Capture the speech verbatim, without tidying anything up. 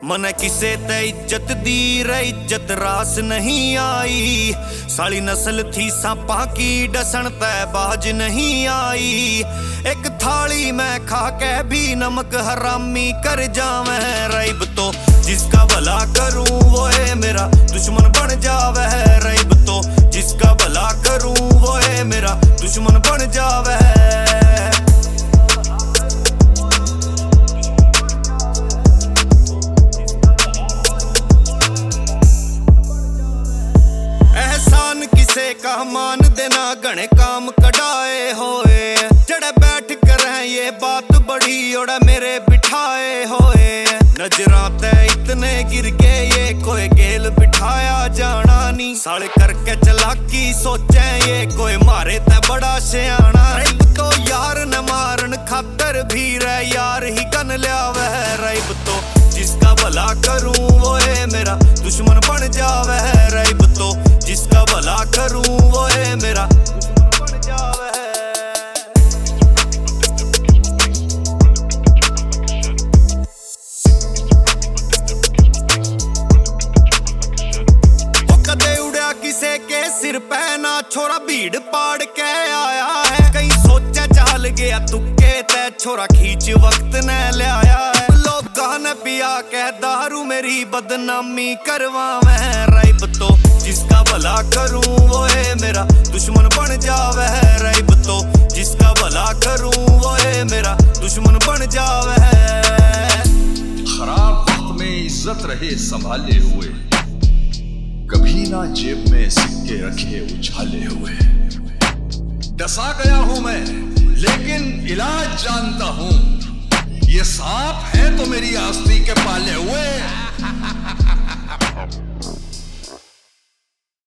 मन किसे ते इज्जत दी रे इज्जत रास नहीं आई। साली नस्ल थी सांपा की डसन तै बाज नहीं आई। एक थाली में खा के भी नमक हरामी कर जावे रईब तो जिसका भला करूं वो है मेरा दुश्मन बन जावे रईब तो जिसका भला करूं वो है मेरा दुश्मन बन जावे। एहसान किसे का मान देना घने काम कढ़ाए होए जड़े बैठ कर हैं ये बात बड़ी ओड़ा मेरे बिठाए होए। नजरा ते इतने गिर के ये कोई गेल बिठाया जाना नी। साल करके चलाकी सोचे ये कोई मारे ते बड़ा सियाना। रईब तो यार न मारन खातर भी रे यार ही गन लिया वह रईब तो जिसका भला करूं वो है मेरा दुश्मन बन जावे रईब तो जिसका भला करूं वो है मेरा दुश्मन बन जावे। किसे के सिर पे ना छोरा भीड़ पाड़ के आया है। कहीं सोचा चाल गया तुक्के ते छोरा खींच वक्त ने ले आया है। लोगां ने पिया के दारू मेरी बदनामी करवावे रईब तो जिसका भला करूं वो है मेरा दुश्मन बन जावे रईब तो जिसका भला करूं वो है मेरा दुश्मन बन जावे। खराब वक्त में इज्जत रहे संभाले हुए कभी ना जेब में सिक्के रखे उछाले हुए। डसा गया हूं मैं लेकिन इलाज जानता हूं ये सांप है तो मेरी आस्ती के पाले हुए।